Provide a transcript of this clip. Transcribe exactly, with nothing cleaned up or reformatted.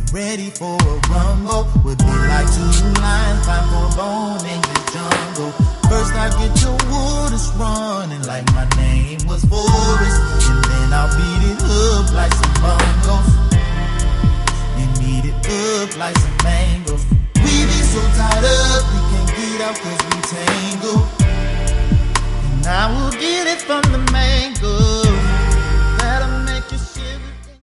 ready for a rumble. Would be like two lions fight for a bone in the jungle. First I get your waters running like my name was Forrest, and then I'll beat it up like some bongos, and eat it up like some mangoes. We been so tied up we can't get out cause we tangle, and I will get it from the mango.